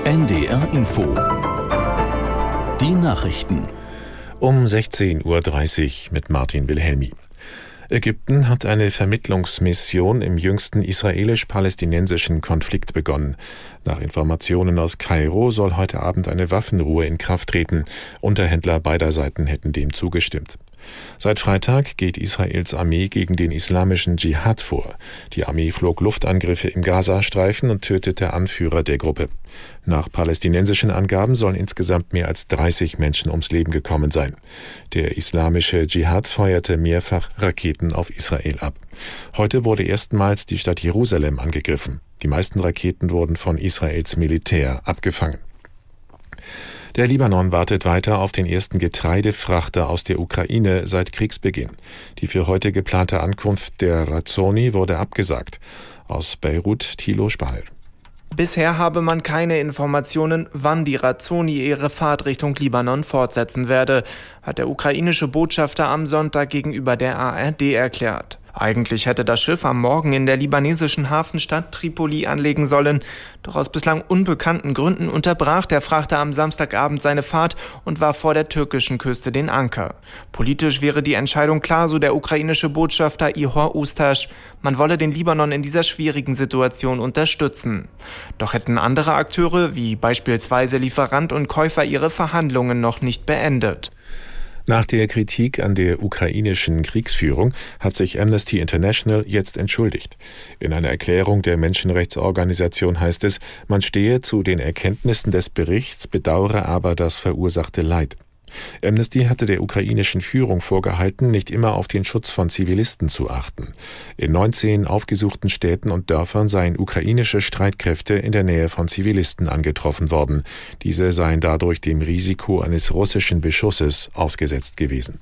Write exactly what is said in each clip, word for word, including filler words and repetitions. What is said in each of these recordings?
N D R Info. Die Nachrichten. Um sechzehn Uhr dreißig mit Martin Wilhelmi. Ägypten hat eine Vermittlungsmission im jüngsten israelisch-palästinensischen Konflikt begonnen. Nach Informationen aus Kairo soll heute Abend eine Waffenruhe in Kraft treten. Unterhändler beider Seiten hätten dem zugestimmt. Seit Freitag geht Israels Armee gegen den islamischen Dschihad vor. Die Armee flog Luftangriffe im Gazastreifen und tötete Anführer der Gruppe. Nach palästinensischen Angaben sollen insgesamt mehr als dreißig Menschen ums Leben gekommen sein. Der islamische Dschihad feuerte mehrfach Raketen auf Israel ab. Heute wurde erstmals die Stadt Jerusalem angegriffen. Die meisten Raketen wurden von Israels Militär abgefangen. Der Libanon wartet weiter auf den ersten Getreidefrachter aus der Ukraine seit Kriegsbeginn. Die für heute geplante Ankunft der Razzoni wurde abgesagt. Aus Beirut Thilo Spahl. Bisher habe man keine Informationen, wann die Razzoni ihre Fahrt Richtung Libanon fortsetzen werde, hat der ukrainische Botschafter am Sonntag gegenüber der A R D erklärt. Eigentlich hätte das Schiff am Morgen in der libanesischen Hafenstadt Tripoli anlegen sollen. Doch aus bislang unbekannten Gründen unterbrach der Frachter am Samstagabend seine Fahrt und warf vor der türkischen Küste den Anker. Politisch wäre die Entscheidung klar, so der ukrainische Botschafter Ihor Ustash. Man wolle den Libanon in dieser schwierigen Situation unterstützen. Doch hätten andere Akteure, wie beispielsweise Lieferant und Käufer, ihre Verhandlungen noch nicht beendet. Nach der Kritik an der ukrainischen Kriegsführung hat sich Amnesty International jetzt entschuldigt. In einer Erklärung der Menschenrechtsorganisation heißt es, man stehe zu den Erkenntnissen des Berichts, bedauere aber das verursachte Leid. Amnesty hatte der ukrainischen Führung vorgehalten, nicht immer auf den Schutz von Zivilisten zu achten. In neunzehn aufgesuchten Städten und Dörfern seien ukrainische Streitkräfte in der Nähe von Zivilisten angetroffen worden. Diese seien dadurch dem Risiko eines russischen Beschusses ausgesetzt gewesen.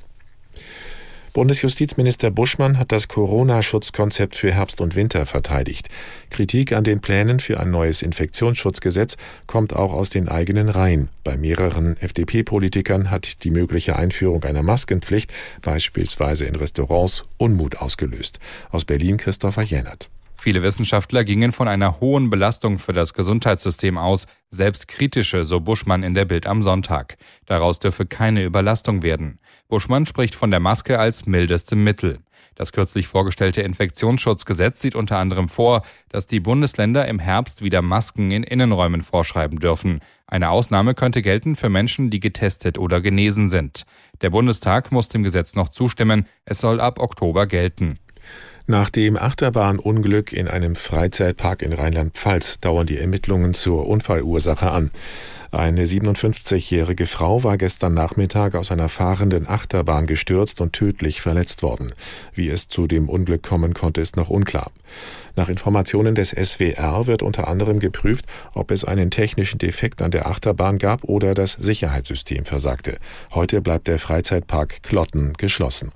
Bundesjustizminister Buschmann hat das Corona-Schutzkonzept für Herbst und Winter verteidigt. Kritik an den Plänen für ein neues Infektionsschutzgesetz kommt auch aus den eigenen Reihen. Bei mehreren F D P-Politikern hat die mögliche Einführung einer Maskenpflicht, beispielsweise in Restaurants, Unmut ausgelöst. Aus Berlin Christopher Jänert. Viele Wissenschaftler gingen von einer hohen Belastung für das Gesundheitssystem aus, selbst kritische, so Buschmann in der Bild am Sonntag. Daraus dürfe keine Überlastung werden. Buschmann spricht von der Maske als mildestem Mittel. Das kürzlich vorgestellte Infektionsschutzgesetz sieht unter anderem vor, dass die Bundesländer im Herbst wieder Masken in Innenräumen vorschreiben dürfen. Eine Ausnahme könnte gelten für Menschen, die getestet oder genesen sind. Der Bundestag muss dem Gesetz noch zustimmen. Es soll ab Oktober gelten. Nach dem Achterbahnunglück in einem Freizeitpark in Rheinland-Pfalz dauern die Ermittlungen zur Unfallursache an. Eine siebenundfünfzigjährige Frau war gestern Nachmittag aus einer fahrenden Achterbahn gestürzt und tödlich verletzt worden. Wie es zu dem Unglück kommen konnte, ist noch unklar. Nach Informationen des S W R wird unter anderem geprüft, ob es einen technischen Defekt an der Achterbahn gab oder das Sicherheitssystem versagte. Heute bleibt der Freizeitpark Klotten geschlossen.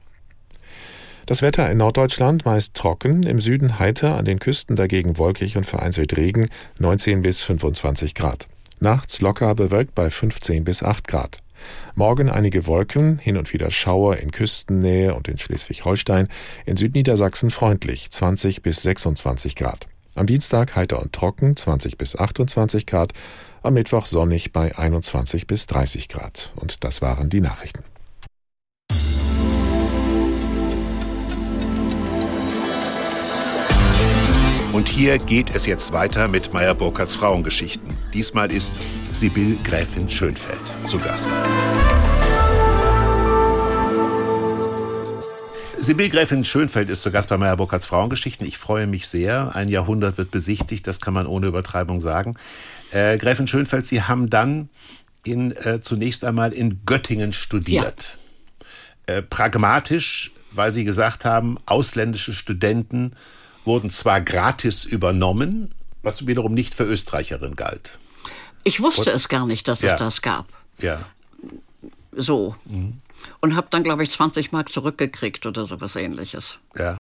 Das Wetter in Norddeutschland meist trocken, im Süden heiter, an den Küsten dagegen wolkig und vereinzelt Regen, neunzehn bis fünfundzwanzig Grad. Nachts locker bewölkt bei fünfzehn bis acht Grad. Morgen einige Wolken, hin und wieder Schauer in Küstennähe und in Schleswig-Holstein, in Südniedersachsen freundlich, zwanzig bis sechsundzwanzig Grad. Am Dienstag heiter und trocken, zwanzig bis achtundzwanzig Grad, am Mittwoch sonnig bei einundzwanzig bis dreißig Grad. Und das waren die Nachrichten. Und hier geht es jetzt weiter mit Meyer Burkhardts Frauengeschichten. Diesmal ist Sibylle Gräfin Schönfeld zu Gast. Sibylle Gräfin Schönfeld ist zu Gast bei Meyer Burkhardts Frauengeschichten. Ich freue mich sehr. Ein Jahrhundert wird besichtigt, das kann man ohne Übertreibung sagen. Äh, Gräfin Schönfeld, Sie haben dann in, äh, zunächst einmal in Göttingen studiert. Ja. Äh, pragmatisch, weil Sie gesagt haben, ausländische Studenten wurden zwar gratis übernommen, was wiederum nicht für Österreicherin galt. Ich wusste Und, es gar nicht, dass ja. es das gab. Ja. So. Mhm. Und habe dann, glaube ich, zwanzig Mark zurückgekriegt oder sowas Ähnliches. Ja.